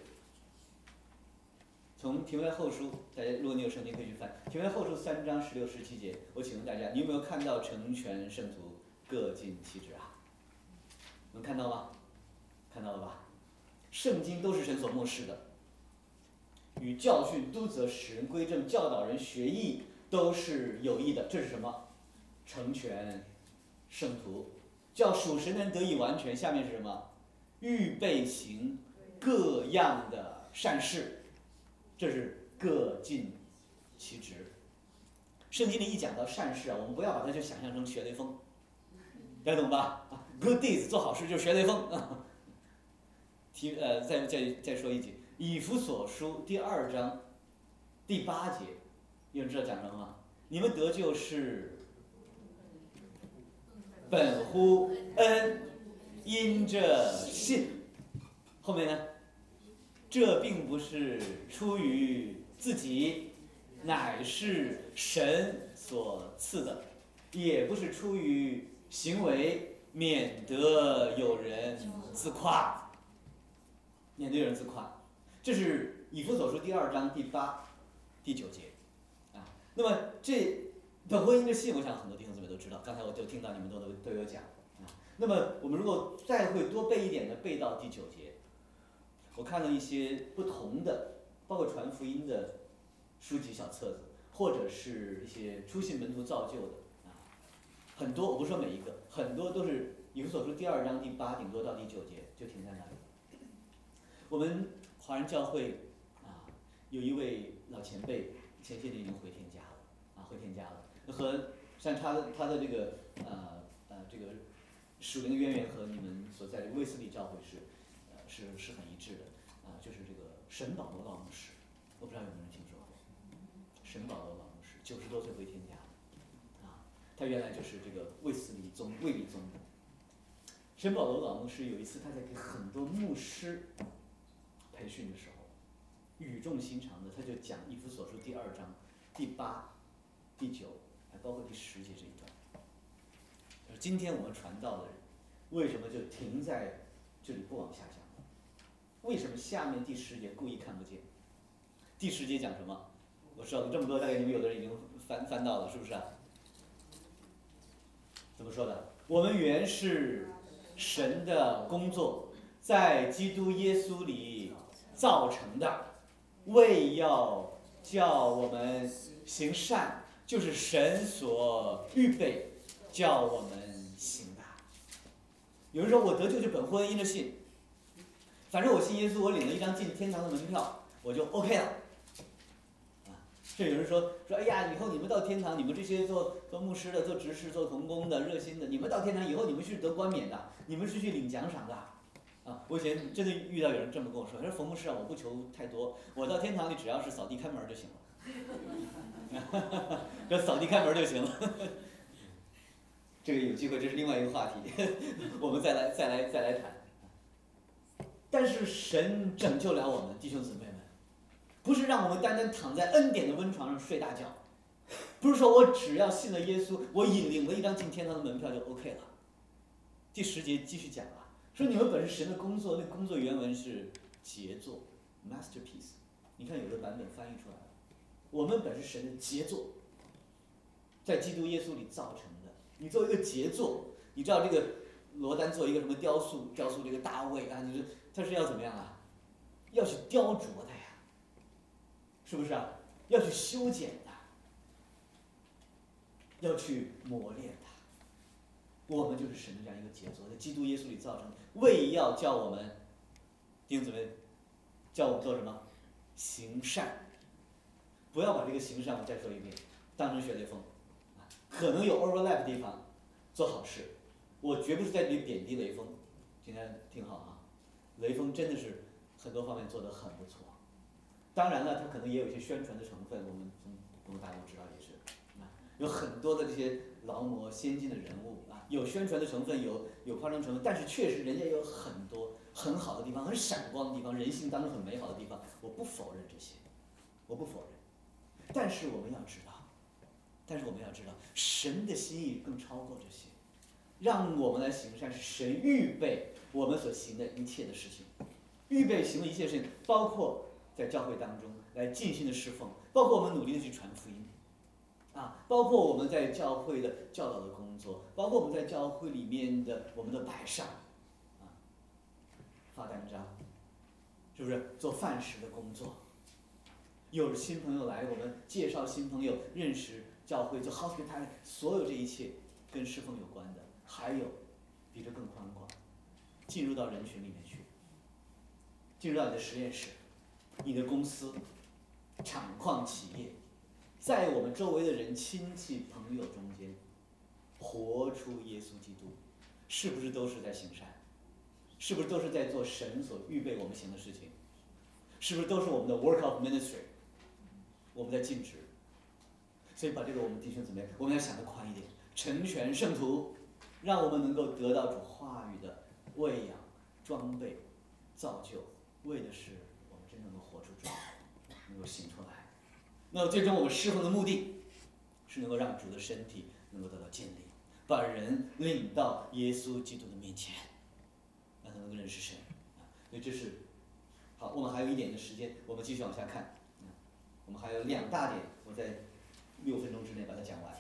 从提摩太后书，大家如果你有圣经可以去翻提摩太后书3章16、17节。我请问大家，你有没有看到成全圣徒各尽其职啊？能看到吗？看到了吧？圣经都是神所默示的，与教训、督责、使人归正、教导人学义，都是有益的。这是什么？成全圣徒，叫属神人得以完全。下面是什么？预备行各样的善事，这是各尽其职。圣经里一讲到善事我们不要把它就想象成学雷锋，大家懂吧？Good deeds 做好事就是学雷锋。再说一句，以弗所书第2章第8节，有人知道讲什么吗？你们得救是本乎恩，因着信。后面呢？这并不是出于自己，乃是神所赐的，也不是出于行为，免得有人自夸。免得有人自夸。这是以弗所书第2章第8、第9节。那么这本乎因着信，我想很多弟兄姊妹都知道，刚才我就听到你们都有讲。那么我们如果再会多背一点的，背到第9节。我看了一些不同的，包括传福音的书籍小册子，或者是一些初信门徒造就的很多我不说每一个，很多都是以弗所书第2章第8，顶多到第9节就停在那里。我们华人教会啊，有一位老前辈，前些年已经回天家了回天家了，和像他的这个这个属灵的渊源和你们所在的卫斯理教会是很一致的就是这个沈保罗老牧师，我不知道有没有人听说过。沈保罗老牧师90多岁回天家他原来就是这个卫理宗。沈保罗老牧师有一次他在给很多牧师培训的时候，语重心长的他就讲以弗所书第2章第8、第9，还包括第10节这一段。今天我们传道的人，为什么就停在这里不往下讲？为什么下面第10节故意看不见？第10节讲什么？我说了这么多，大概你们有的人已经翻到了，是不是怎么说的？我们原是神的工作，在基督耶稣里造成的，为要叫我们行善，就是神所预备叫我们行的。有人说我得救就本乎恩因的信，反正我信耶稣，我领了一张进天堂的门票，我就 OK 了。这有人说哎呀，以后你们到天堂，你们这些做牧师的、做执事、做童工的、热心的，你们到天堂以后，你们是得冠冕的，你们是去领奖赏的。我以前真的遇到有人这么跟我说，他说冯牧师我不求太多，我到天堂里只要是扫地看门就行了，要扫地看门就行了。这个有机会，这是另外一个话题，我们再来谈。但是神拯救了我们，弟兄姊妹们。不是让我们单单躺在恩典的温床上睡大觉，不是说我只要信了耶稣，我领了一张进天堂的门票就 OK 了。第10节继续讲说你们本是神的工作，那工作原文是杰作 masterpiece， 你看有的版本翻译出来了，我们本是神的杰作，在基督耶稣里造成的。你做一个杰作，你知道这个罗丹做一个什么雕塑这个大卫他是要怎么样要去雕琢的呀，是不是要去修剪的，要去磨练的。我们就是神的这样一个杰作，在基督耶稣里造成，为要叫我们弟兄姊妹，叫我们做什么？行善。不要把这个行善，我再说一遍，当成血雷锋，可能有 overlap 的地方做好事，我绝不是在这里贬低雷锋，今天听好雷锋真的是很多方面做得很不错。当然了，他可能也有一些宣传的成分，我们从大陆知道也是，有很多的这些劳模先进的人物有宣传的成分，有夸张成分，但是确实人家有很多很好的地方，很闪光的地方，人性当中很美好的地方，我不否认这些，我不否认。但是我们要知道，神的心意更超过这些，让我们来行善是神预备我们所行的一切的事情，预备行的一切事情，包括在教会当中来尽心的侍奉，包括我们努力的去传福音，包括我们在教会的教导的工作，包括我们在教会里面的我们的摆上，发单张，是不是做饭食的工作？有新朋友来，我们介绍新朋友认识教会，做 hospitality， 所有这一切跟侍奉有关的，还有比这更宽广，进入到人群里面去，进入到你的实验室、你的公司、厂矿企业，在我们周围的人、亲戚朋友中间，活出耶稣基督，是不是都是在行善？是不是都是在做神所预备我们行的事情？是不是都是我们的 work of ministry？ 我们在尽职。所以把这个我们弟兄姊妹，我们要想得宽一点，成全圣徒，让我们能够得到主话语的喂养、装备、造就，为的是我们真正能活出主，能够行出来。那最终我们侍奉的目的是能够让主的身体能够得到建立，把人领到耶稣基督的面前，让他能够认识神。所以这是好。我们还有1点的时间，我们继续往下看。我们还有2大点，我在6分钟之内把它讲完。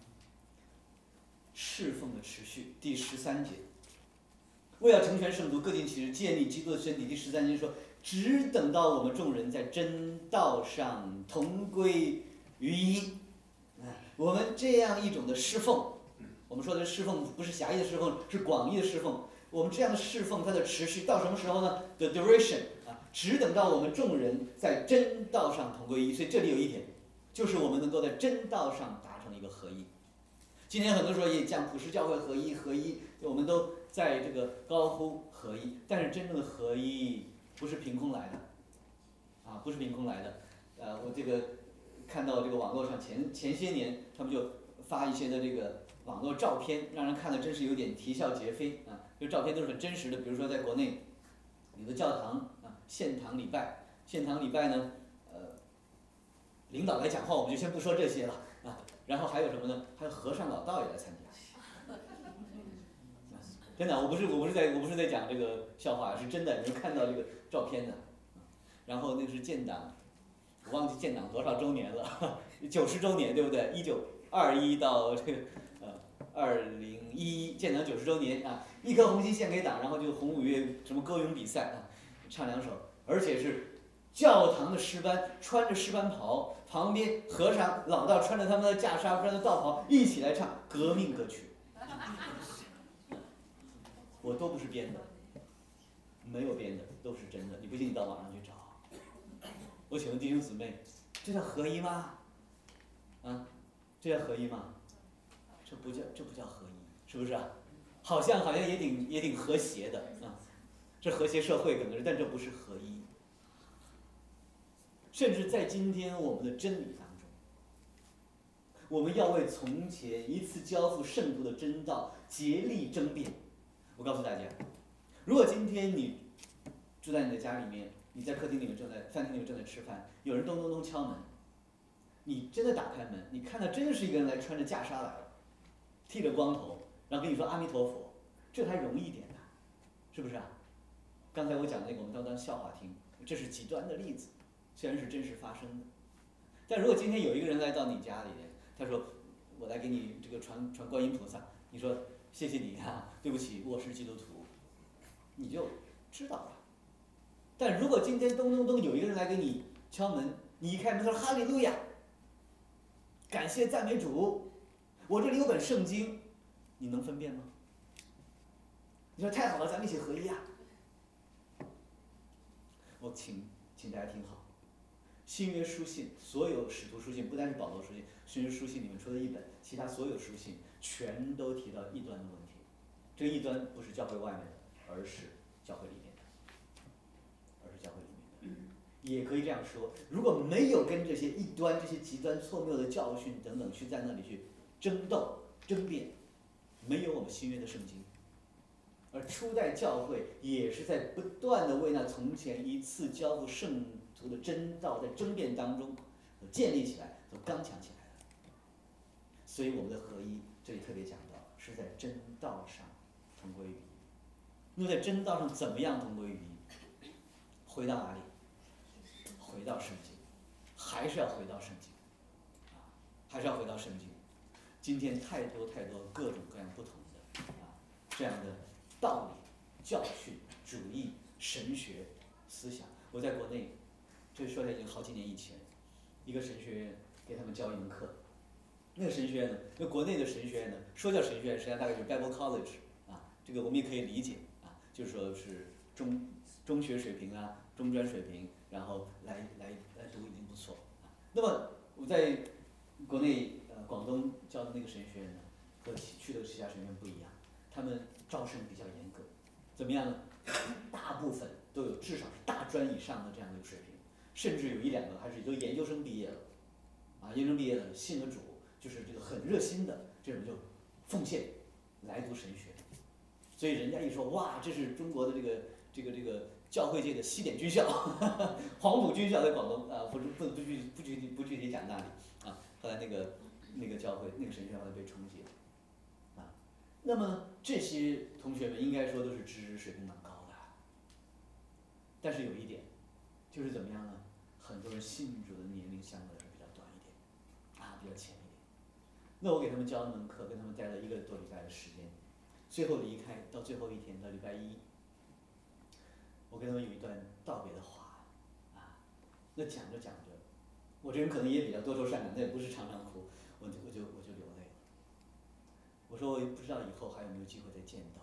侍奉的持续，第13节，为要成全圣徒，各尽其职，建立基督的身体。第13节说，只等到我们众人在真道上同归于一。我们这样一种的侍奉， 我们说的侍奉不是狭义的侍奉，是广义的侍奉。我们这样的侍奉，它的持续到什么时候呢 ？The duration 啊，只等到我们众人在真道上同归一。所以这里有一点，就是我们能够在真道上达成一个合一。今天很多时候也讲普世教会合一，我们都在这个高呼合一，但是真正的合一不是凭空来的，啊，不是凭空来的。我这个看到这个网络上前些年他们就发一些的这个网络照片，让人看的真是有点啼笑皆非啊！这照片都是很真实的，比如说在国内有的教堂啊，献堂礼拜呢，领导来讲话，我们就先不说这些了啊。然后还有什么呢？还有和尚老道也来参加。真的，我不是在讲这个笑话，是真的，你们看到这个照片的。然后那是建党，我忘记建党多少周年了，90周年对不对？1921到这个2011建党90周年啊，一颗红心献给党，然后就红五月什么歌咏比赛啊，唱2首，而且是教堂的诗班穿着诗班袍，旁边和尚老道穿着他们的袈裟，穿着道袍一起来唱革命歌曲。我都不是编的，没有编的，都是真的。你不信，你到网上去找。我请问弟兄姊妹，这叫合一吗？啊，这叫合一吗？这不叫合一，是不是啊？好像也挺和谐的啊，这和谐社会可能是，但这不是合一。甚至在今天我们的真理当中，我们要为从前一次交付圣徒的真道竭力争辩。我告诉大家，如果今天你住在你的家里面，你在客厅里面饭厅里面正在吃饭，有人咚咚咚敲门，你真的打开门，你看到真是一个人来穿着袈裟来了，剃着光头，然后跟你说阿弥陀佛，这还容易一点的，是不是啊？刚才我讲那个我们当笑话听，这是极端的例子，虽然是真实发生的。但如果今天有一个人来到你家里面，他说我来给你这个传观音菩萨，你说谢谢你啊，对不起，我是基督徒，你就知道了。但如果今天咚咚咚有一个人来给你敲门，你一开门说哈利路亚，感谢赞美主，我这里有本圣经，你能分辨吗？你说太好了，咱们一起合一啊！我请大家听好，新约书信所有使徒书信，不单是保罗书信，新约书信里面除了一本，其他所有书信全都提到异端的问题。这个异端不是教会外面的，而是教会里面的，也可以这样说，如果没有跟这些异端、这些极端错谬的教训等等去在那里去争斗、争辩，没有我们新约的圣经。而初代教会也是在不断的为那从前一次交付圣徒的真道在争辩当中所建立起来、所刚强起来的。所以我们的合一，这里特别讲到是在真道上同归于一。那么在真道上怎么样同归于一？回到哪里？回到圣经，还是要回到圣经，还是要回到圣经。今天太多各种各样不同的这样的道理、教训、主义、神学思想。我在国内，这说来已经好几年以前，一个神学院给他们教一门课。那个神学院呢，那国内的神学院呢，说叫神学院，实际上大概就是 Bible College 这个我们也可以理解就是说是中学水平中专水平，然后来读已经不错那么我在国内广东教的那个神学院呢，和去的其他神学院不一样，他们招生比较严格，怎么样呢？大部分都有至少是大专以上的这样的一个水平，甚至有1、2个还是都研究生毕业了研究生毕业了信了主，就是这个很热心的这种就奉献来读神学。所以人家一说哇，这是中国的这个教会界的西点军校，黄埔军校在广东不具体讲那里后来那个教会那个神学后来被冲击了那么这些同学们应该说都是知识水平蛮高的，但是有一点就是怎么样呢？很多人信主的年龄相对来说比较短一点比较浅一点。那我给他们教了门课，跟他们待了1个多礼拜的时间。最后离开到最后一天到礼拜一，我跟他们有一段道别的话那讲着讲着，我这人可能也比较多愁善感，那也不是常常哭，我就流泪了。 我说我也不知道以后还有没有机会再见到，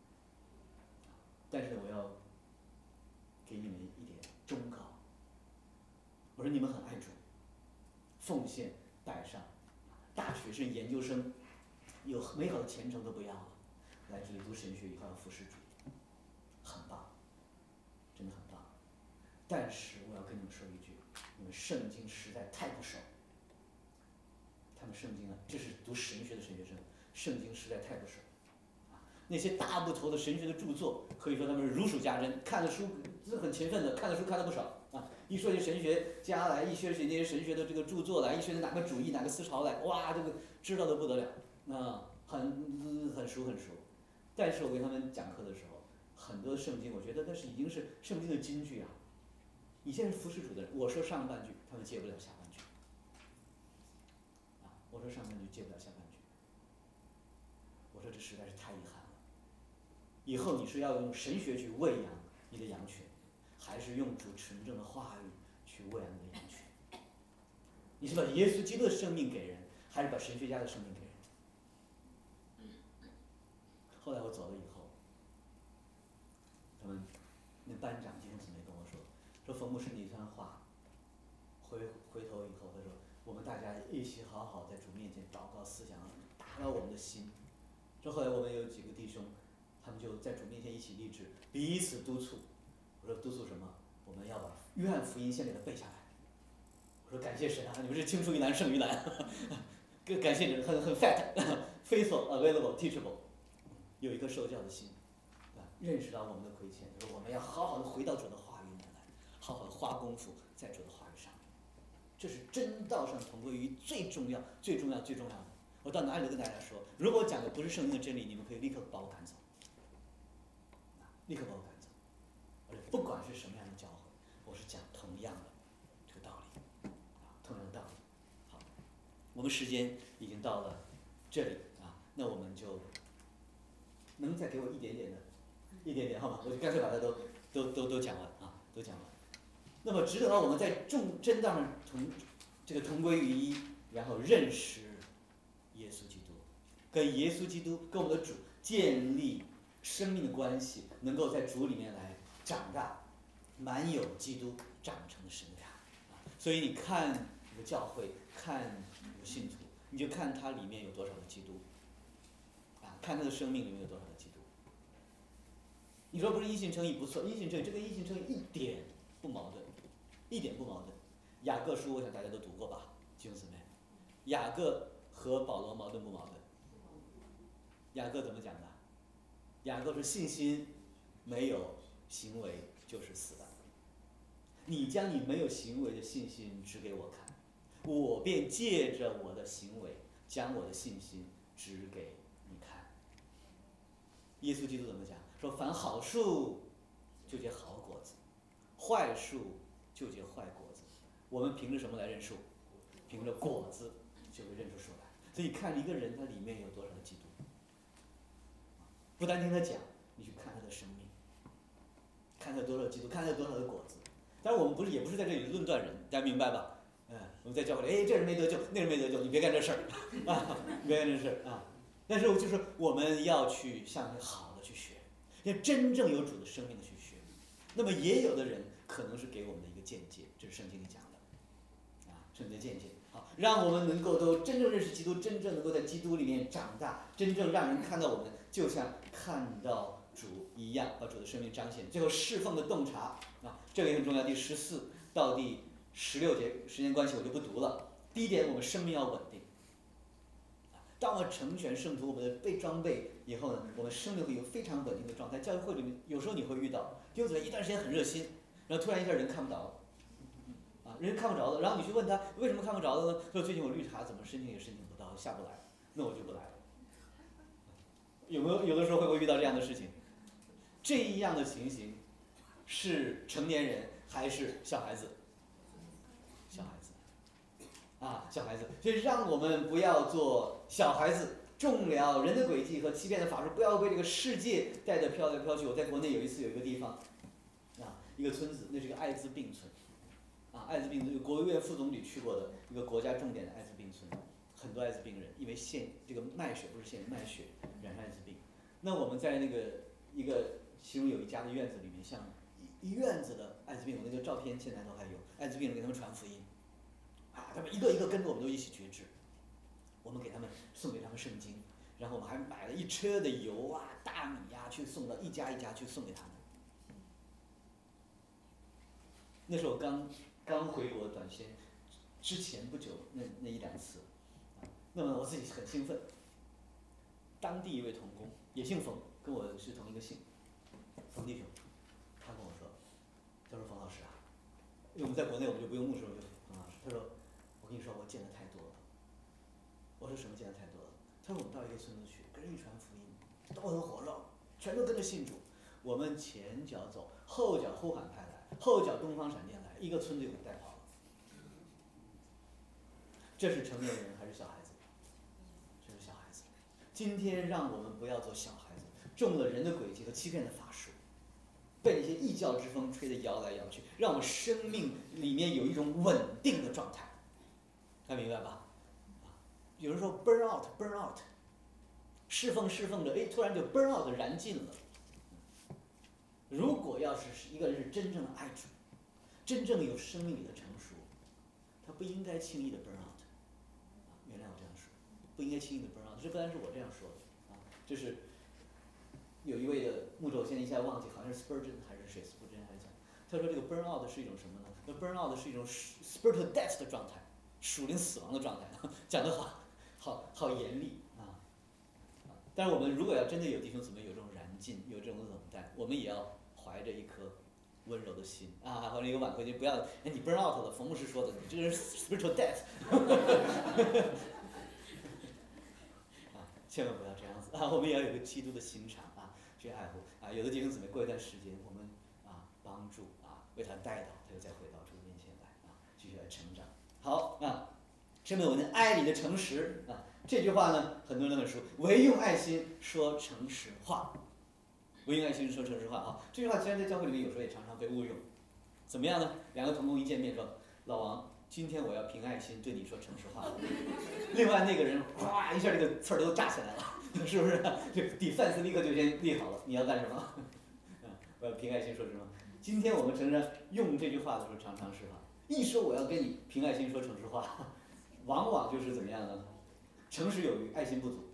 但是我要给你们一点忠告。我说你们很爱主，奉献带上，大学生、研究生，有美好的前程都不要了，来这里读神学以后要服侍主，很棒，真的很棒。但是我要跟你们说一句，你们圣经实在太不熟。他们圣经啊，这是读神学的神学生，圣经实在太不熟。那些大部头的神学的著作，可以说他们是如数家珍，看的书是很勤奋的，看的书看了不少啊。一说起神学家来，一说起那些神学的这个著作来，一说起哪个主义哪个思潮来，哇，这个知道的不得了啊，很熟很熟。但是我给他们讲课的时候，很多圣经，我觉得那是已经是圣经的金句啊。你现在是服侍主的人，我说上半句，他们接不了下半句。啊，我说上半句接不了下半句。我说这实在是太遗憾了。以后你是要用神学去喂养你的羊群，还是用主纯正的话语去喂养你的羊群？你是把耶稣基督的生命给人，还是把神学家的生命给人？后来我走了以后，他们那班长弟兄姊妹跟我说冯牧师你一番话，回头以后他说我们大家一起好好在主面前祷告思想，打开我们的心。之后来我们有几个弟兄，他们就在主面前一起立志，彼此督促。我说督促什么？我们要把约翰福音先给他背下来。我说感谢神啊，你们是青出于蓝胜于蓝，感谢你，很 fact，faithful available teachable， 有一颗受教的心，认识到我们的亏欠，说我们要好好的回到主的话语里来，好好的花功夫在主的话语上面。这是真道上同归于最重要、最重要、最重要的。我到哪里都跟大家说，如果我讲的不是圣经的真理，你们可以立刻把我赶走，立刻把我赶走。而且不管是什么样的教诲，我是讲同样的这个道理，同样的道理。好，我们时间已经到了这里啊，那我们就能再给我一点点好吗？我就干脆把它都讲完啊，都讲完。那么值得我们在真道上同归于一，然后认识耶稣基督，跟耶稣基督跟我们的主建立生命的关系，能够在主里面来长大，满有基督长成的身量。所以你看这个教会，看这个信徒，你就看它里面有多少的基督，看他的生命里面有多少的基督。你说不是因信称义不错，因信称义这个因信称义一点不矛盾，一点不矛盾。雅各书我想大家都读过吧，弟兄姊妹，雅各和保罗矛盾不矛盾？雅各怎么讲的？雅各说信心没有行为就是死的。你将你没有行为的信心指给我看，我便借着我的行为将我的信心指给你看。耶稣基督怎么讲？说凡好树就结好果子，坏树就结坏果子。我们凭着什么来认树？凭着果子就会认出树来。所以看一个人他里面有多少的基督，不单听他讲，你去看他的生命，看他多少基督，看他多少的果子。当然我们也不是在这里论断人，大家明白吧？我们在教会里，这人没得救，那人没得救，你别干这事儿啊，你别干这事儿啊。但是就是我们要去向好的去学，要真正有主的生命的去学。那么也有的人可能是给我们的一个见解，这是圣经里讲的，圣经的见解。好，让我们能够都真正认识基督，真正能够在基督里面长大，真正让人看到我们就像看到主一样，把主的生命彰显。最后侍奉的洞察这个也很重要。第14到第16节，时间关系我就不读了。第一点，我们生命要稳定。当我们成全圣徒，我们被装备以后呢，我们生命会有非常稳定的状态。教会里面有时候你会遇到，弟兄姊妹一段时间很热心，然后突然一下人看不着了，人看不着了，然后你去问他为什么看不着了呢？说最近我绿茶怎么申请也申请不到，下不来，那我就不来了。有的时候会不会遇到这样的事情？这样的情形是成年人还是小孩子？小孩子。小孩子，所以让我们不要做小孩子，中了人的诡计和欺骗的法术，不要被这个世界带得飘来飘去。我在国内有一次有一个地方，一个村子，那是一个艾滋病村，艾滋病村，国务院副总理去过的一个国家重点的艾滋病村， 很多艾滋病人因为这个脉血不是腺脉血染上艾滋病。那我们在那个其中有一家的院子里面，像一院子的艾滋病，我那个照片现在都还有，艾滋病人给他们传福音，他们一个一个跟着我们都一起决志，我们送给他们圣经，然后我们还买了一车的油啊、大米呀，去送到一家一家去送给他们。那是我刚回国短宣之前不久那一两次，那么我自己很兴奋。当地一位同工也姓冯，跟我是同一个姓，冯弟兄，他跟我说，他说冯老师啊，因为我们在国内我们就不用牧师，我就冯老师，他说我跟你说我见的太多了。我说什么见的太多了？他说我们到一个村子去，跟人一传福音，都很火热，全都跟着信主。我们前脚走，后脚呼喊派来，后脚东方闪电来，一个村子就给带跑了。这是成年人还是小孩子？这是小孩子。今天让我们不要做小孩子，中了人的诡计和欺骗的法术，被那些异教之风吹得摇来摇去，让我们生命里面有一种稳定的状态。大家明白吧？有人说 burn out， 侍奉着，哎，突然就 burn out 燃尽了。如果要是一个人是真正的爱主，真正有生命里的成熟，他不应该轻易的 burn out。原谅我这样说，不应该轻易的 burn out。这不单是我这样说的啊，这是有一位的牧者，我现在一下忘记，好像是 Spurgeon 还是谁 ，Spurgeon 还是讲，他说这个 burn out 是一种什么呢？那 burn out 是一种 spiritual death 的状态，属灵死亡的状态，讲得好严厉啊。但是我们如果要真的有弟兄姊妹有这种燃尽，有这种冷淡，我们也要怀着一颗温柔的心啊，怀着一个挽回心，不要你 burn out 了，冯牧师说的，你这个是 spiritual death 啊，千万不要这样子啊！我们也要有个基督的心肠啊，去爱护啊。有的弟兄姊妹过一段时间，我们帮助为他带导，他又再回到主面前来继续来成长。好生命我们爱里的诚实这句话呢，很多人都很熟，唯用爱心说诚实话，唯用爱心说诚实话这句话虽然在教会里面有时候也常常被误用。怎么样呢？两个同工一见面说，老王，今天我要凭爱心对你说诚实话。另外那个人哗一下这个刺儿都炸起来了，是不是？这 defense 立刻就先立好了，你要干什么？我要凭爱心说什么？今天我们承认用这句话的时候常常是一说我要跟你凭爱心说诚实话，往往就是怎么样呢？诚实有余，爱心不足。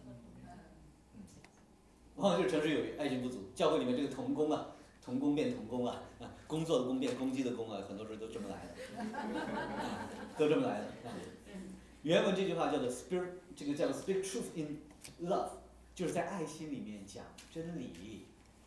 往往就是诚实有余，爱心不足。教会里面这个同工同工变同工工作的工变攻击的攻很多时候都这么来的，都这么来的原文这句话叫做 这个叫做 speak truth in love， 就是在爱心里面讲真理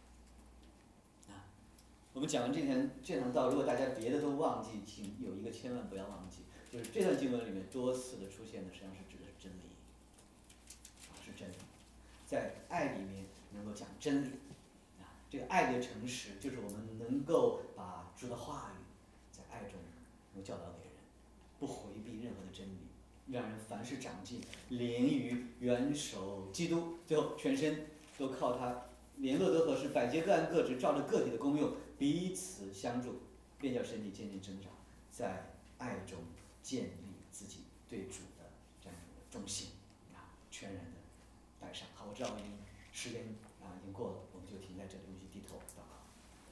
我们讲完这堂道，如果大家别的都忘记，请有一个千万不要忘记，就是这段经文里面多次的出现的，实际上是指的是真理是真理，在爱里面能够讲真理这个爱的诚实，就是我们能够把主的话语在爱中能够教导给人，不回避任何的真理，让人凡事长进，连于元首基督，最后全身都靠他联络得合适，百节各按各职，照着个体的功用彼此相助，便叫身体渐渐增长，在爱中建立自己对主的这样一个忠心全然的摆上。好，我知道我已经时间已经过了，我们就停在这里，我们一起低头祷告。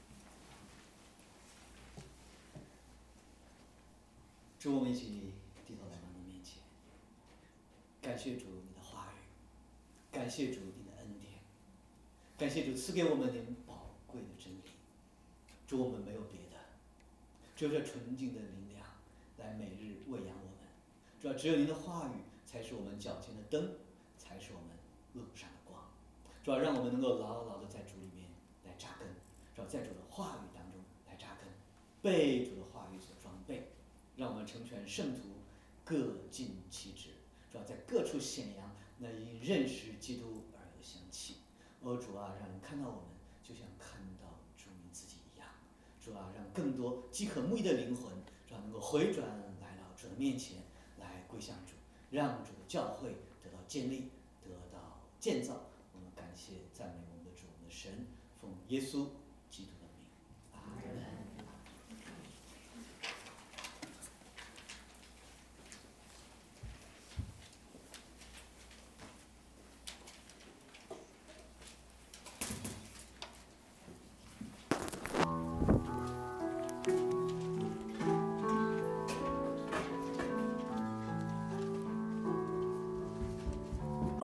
主，我们一起低头来到你面前，感谢主你的话语，感谢主你的恩典，感谢主赐给我们您宝贵的真理。主，我们没有别的，只有这纯净的灵粮来每日喂养我们。主要只有您的话语才是我们脚前的灯，才是我们路上的光。主要让我们能够牢牢的在主里面来扎根，主要在主的话语当中来扎根，被主的话语所装备，让我们成全圣徒，各尽其职。主要在各处显扬那因认识基督而有香气。主啊，让人看到我们就像看到主你自己一样。主啊，让更多饥渴慕义的灵魂，主啊能够回转来到主的面前来归向主，让主的教会得到建立，得到建造。我们感谢赞美我们的主，我们的神，奉耶稣